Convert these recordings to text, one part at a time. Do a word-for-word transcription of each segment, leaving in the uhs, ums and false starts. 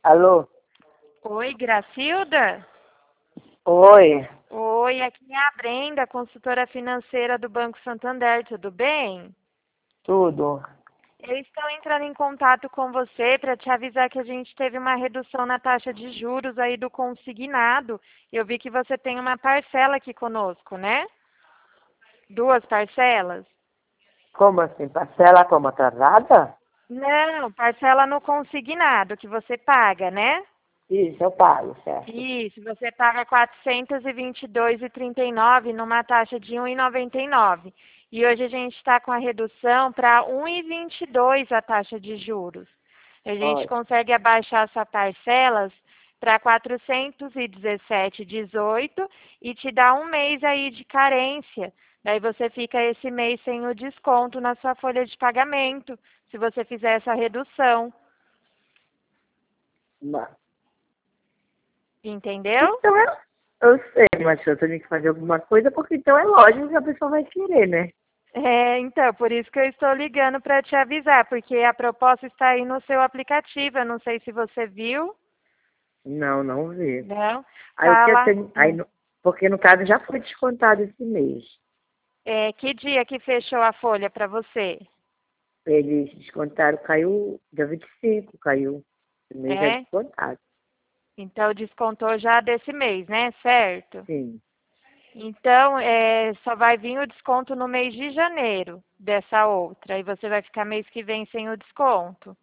Alô? Oi, Gracilda? Oi, Oi, aqui é a Brenda, consultora financeira do Banco Santander, tudo bem? tudo. Eu estou entrando em contato com você para te avisar que a gente teve uma redução na taxa de juros aí do consignado. Eu vi que você tem uma parcela aqui conosco, né? Duas parcelas? Como assim? Parcela como atrasada? Não, parcela no consignado que você paga, né? Isso, eu pago, certo. Isso, você paga quatrocentos e vinte e dois reais e trinta e nove centavos numa taxa de um real e noventa e nove centavos. E hoje a gente está com a redução para um real e vinte e dois centavos a taxa de juros. A gente Ótimo. consegue abaixar essa parcelas para quatrocentos e dezessete reais e dezoito centavos e te dá um mês aí de carência. Daí você fica esse mês sem o desconto na sua folha de pagamento, se você fizer essa redução. Mas- Entendeu? Então eu, eu sei, mas se eu tenho que fazer alguma coisa, porque então é lógico que a pessoa vai querer, né? É, então, por isso que eu estou ligando para te avisar, porque a proposta está aí no seu aplicativo. Eu não sei se você viu, Não, não vi. não? Aí o Tá que eu lá. tenho. Aí, Hum. no- porque no caso já foi descontado esse mês. É, que dia que fechou a folha para você? Eles descontaram, caiu dia vinte e cinco, caiu. Esse mês é É? descontado. Então descontou já desse mês, né? Certo? Sim. Então, é, só vai vir o desconto no mês de janeiro dessa outra. E você vai ficar mês que vem sem o desconto.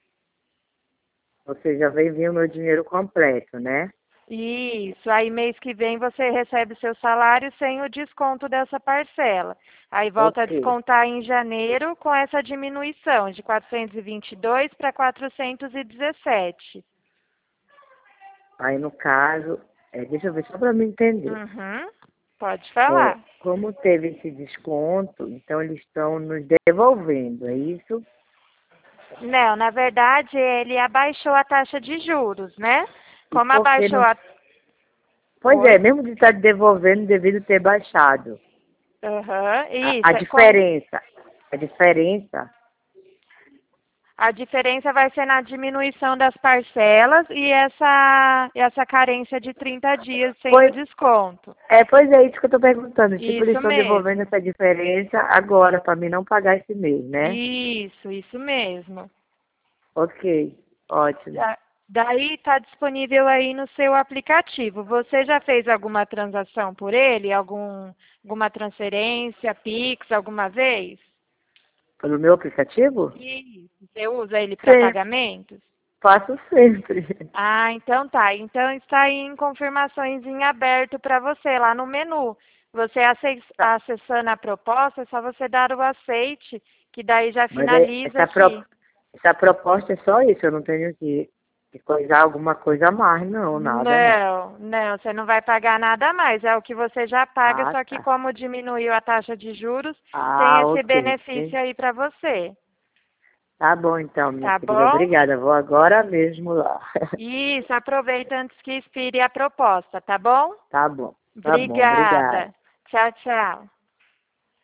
Você já veio vir o meu dinheiro completo, né? Isso, aí mês que vem você recebe o seu salário sem o desconto dessa parcela. Aí volta a Ok. descontar em janeiro com essa diminuição de quatrocentos e vinte e dois para quatrocentos e dezessete. Aí, no caso, é, deixa eu ver só para me entender. Uhum, pode É, falar. como teve esse desconto, então eles estão nos devolvendo, é isso? Não, na verdade ele abaixou a taxa de juros, né? E Como por que abaixou não. a... Pois é, Oi? mesmo de estar devolvendo devido ter baixado. Aham, A, a isso, é como... diferença, a diferença, A diferença vai ser na diminuição das parcelas e essa, essa carência de trinta dias sem o pois, desconto. é, pois é isso que eu estou perguntando. Tipo, eles Isso estão devolvendo mesmo. essa diferença agora para mim não pagar esse mês, né? Isso, isso mesmo. Ok, ótimo. Da- Daí está disponível aí no seu aplicativo. Você já fez alguma transação por ele? Algum, alguma transferência, Pix, alguma vez? Pelo meu aplicativo? Isso. Você usa ele para Sim, pagamentos? faço sempre. Ah, então tá. Então está aí em confirmações em aberto para você, lá no menu. Você ace- acessando a proposta, é só você dar o aceite, que daí já Mas é- finaliza essa, pro, aqui. essa proposta é só isso, eu não tenho que, que coisar alguma coisa a mais, não, nada não. Não, não, você não vai pagar nada a mais. É o que você já paga, Ah, só que tá. como diminuiu a taxa de juros, tem Ah, esse ok. benefício aí para você. Tá bom então, minha Tá querida. bom? Obrigada. Vou agora mesmo lá. Isso, aproveita antes que expire a proposta, tá bom? Tá bom. Tá bom, obrigada. Obrigada. Tchau, tchau.